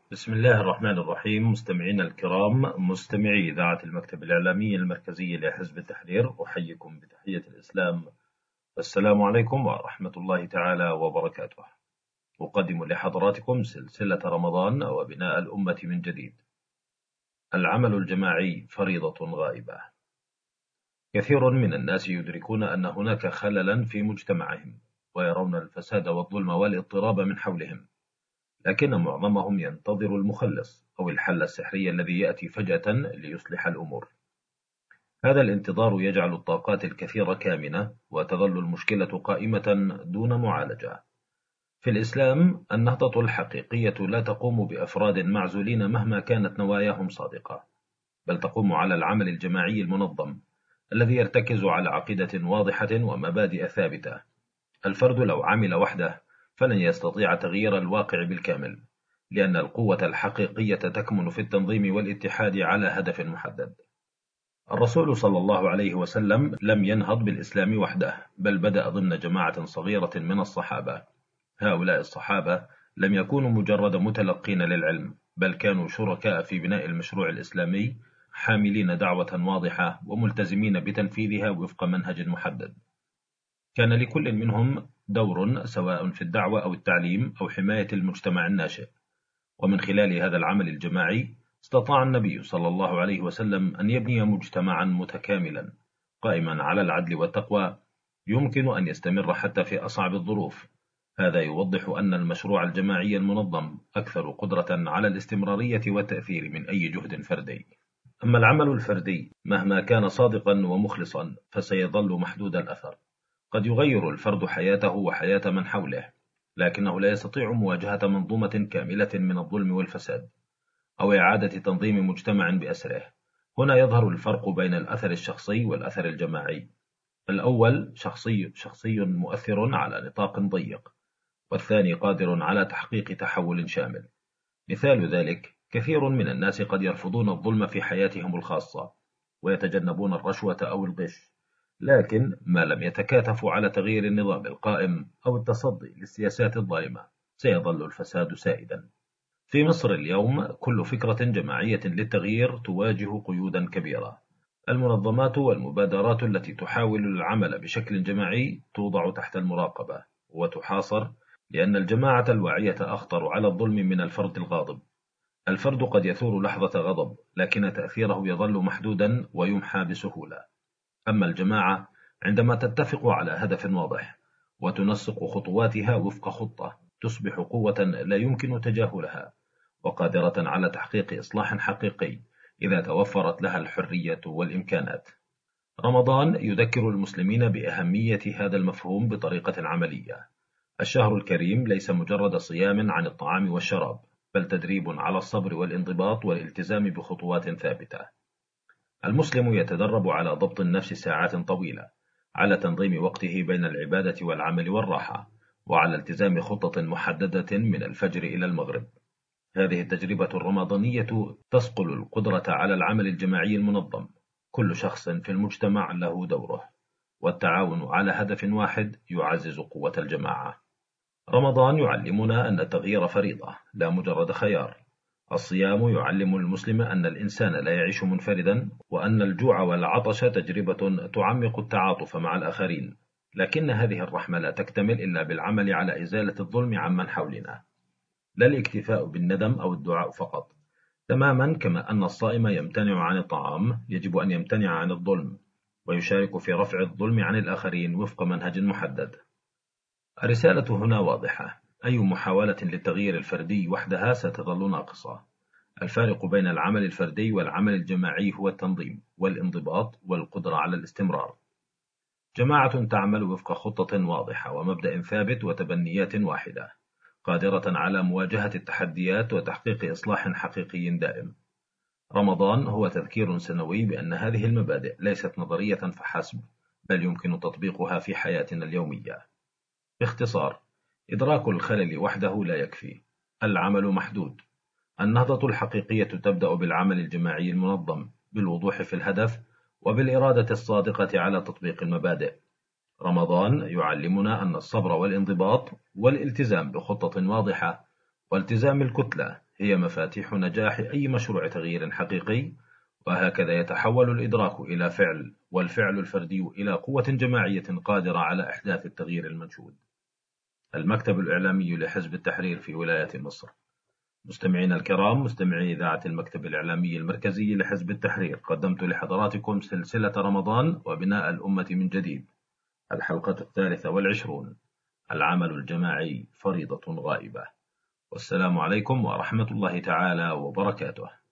بسم الله الرحمن الرحيم. مستمعينا الكرام، مستمعي إذاعة المكتب الإعلامي المركزي لحزب التحرير، أحييكم بتحية الإسلام. السلام عليكم ورحمة الله تعالى وبركاته. أقدم لحضراتكم سلسلة رمضان وبناء الأمة من جديد. العمل الجماعي فريضة غائبة. كثير من الناس يدركون أن هناك خللا في مجتمعهم، ويرون الفساد والظلم والاضطراب من حولهم، لكن معظمهم ينتظر المخلص أو الحل السحري الذي يأتي فجأة ليصلح الأمور. هذا الانتظار يجعل الطاقات الكثيرة كامنة، وتظل المشكلة قائمة دون معالجة. في الإسلام، النهضة الحقيقية لا تقوم بأفراد معزولين مهما كانت نواياهم صادقة، بل تقوم على العمل الجماعي المنظم الذي يرتكز على عقيدة واضحة ومبادئ ثابتة. الفرد لو عمل وحده فلن يستطيع تغيير الواقع بالكامل، لأن القوة الحقيقية تكمن في التنظيم والاتحاد على هدف محدد. الرسول صلى الله عليه وسلم لم ينهض بالإسلام وحده، بل بدأ ضمن جماعة صغيرة من الصحابة. هؤلاء الصحابة لم يكونوا مجرد متلقين للعلم، بل كانوا شركاء في بناء المشروع الإسلامي، حاملين دعوة واضحة وملتزمين بتنفيذها وفق منهج محدد. كان لكل منهم دور، سواء في الدعوة أو التعليم أو حماية المجتمع الناشئ. ومن خلال هذا العمل الجماعي استطاع النبي صلى الله عليه وسلم أن يبني مجتمعا متكاملا قائما على العدل والتقوى، يمكن أن يستمر حتى في أصعب الظروف. هذا يوضح أن المشروع الجماعي المنظم أكثر قدرة على الاستمرارية والتأثير من أي جهد فردي. أما العمل الفردي مهما كان صادقا ومخلصا فسيظل محدود الأثر. قد يغير الفرد حياته وحياة من حوله، لكنه لا يستطيع مواجهة منظومة كاملة من الظلم والفساد، أو إعادة تنظيم مجتمع بأسره. هنا يظهر الفرق بين الأثر الشخصي والأثر الجماعي. الأول شخصي مؤثر على نطاق ضيق، والثاني قادر على تحقيق تحول شامل. مثال ذلك: كثير من الناس قد يرفضون الظلم في حياتهم الخاصة، ويتجنبون الرشوة أو الغش، لكن ما لم يتكاتفوا على تغيير النظام القائم أو التصدي للسياسات الظالمة سيظل الفساد سائدا. في مصر اليوم كل فكرة جماعية للتغيير تواجه قيودا كبيرة. المنظمات والمبادرات التي تحاول العمل بشكل جماعي توضع تحت المراقبة وتحاصر، لأن الجماعة الواعية أخطر على الظلم من الفرد الغاضب. الفرد قد يثور لحظة غضب، لكن تأثيره يظل محدودا ويمحى بسهولة. أما الجماعة عندما تتفق على هدف واضح وتنسق خطواتها وفق خطة، تصبح قوة لا يمكن تجاهلها، وقادرة على تحقيق إصلاح حقيقي إذا توفرت لها الحرية والإمكانات. رمضان يذكر المسلمين بأهمية هذا المفهوم بطريقة عملية. الشهر الكريم ليس مجرد صيام عن الطعام والشراب، بل تدريب على الصبر والانضباط والالتزام بخطوات ثابتة. المسلم يتدرب على ضبط النفس ساعات طويلة، على تنظيم وقته بين العبادة والعمل والراحة، وعلى التزام خطة محددة من الفجر إلى المغرب. هذه التجربة الرمضانية تصقل القدرة على العمل الجماعي المنظم. كل شخص في المجتمع له دوره، والتعاون على هدف واحد يعزز قوة الجماعة. رمضان يعلمنا أن التغيير فريضة لا مجرد خيار. الصيام يعلم المسلم أن الإنسان لا يعيش منفردا، وأن الجوع والعطش تجربة تعمق التعاطف مع الآخرين. لكن هذه الرحمة لا تكتمل إلا بالعمل على إزالة الظلم عمن حولنا، لا الاكتفاء بالندم أو الدعاء فقط. تماما كما أن الصائم يمتنع عن الطعام، يجب أن يمتنع عن الظلم، ويشارك في رفع الظلم عن الآخرين وفق منهج محدد. الرسالة هنا واضحة: أي محاولة للتغيير الفردي وحدها ستظل ناقصة. الفارق بين العمل الفردي والعمل الجماعي هو التنظيم والانضباط والقدرة على الاستمرار. جماعة تعمل وفق خطة واضحة ومبدأ ثابت وتبنيات واحدة، قادرة على مواجهة التحديات وتحقيق إصلاح حقيقي دائم. رمضان هو تذكير سنوي بأن هذه المبادئ ليست نظرية فحسب، بل يمكن تطبيقها في حياتنا اليومية. باختصار، إدراك الخلل وحده لا يكفي، العمل محدود. النهضة الحقيقية تبدأ بالعمل الجماعي المنظم، بالوضوح في الهدف، وبالإرادة الصادقة على تطبيق المبادئ. رمضان يعلمنا أن الصبر والانضباط والالتزام بخطة واضحة والتزام الكتلة هي مفاتيح نجاح أي مشروع تغيير حقيقي، وهكذا يتحول الإدراك إلى فعل، والفعل الفردي إلى قوة جماعية قادرة على إحداث التغيير المنشود. المكتب الإعلامي لحزب التحرير في ولاية مصر. مستمعينا الكرام، مستمعي إذاعة المكتب الإعلامي المركزي لحزب التحرير، قدمت لحضراتكم سلسلة رمضان وبناء الأمة من جديد، الحلقة 23. العمل الجماعي فريضة غائبة. والسلام عليكم ورحمة الله تعالى وبركاته.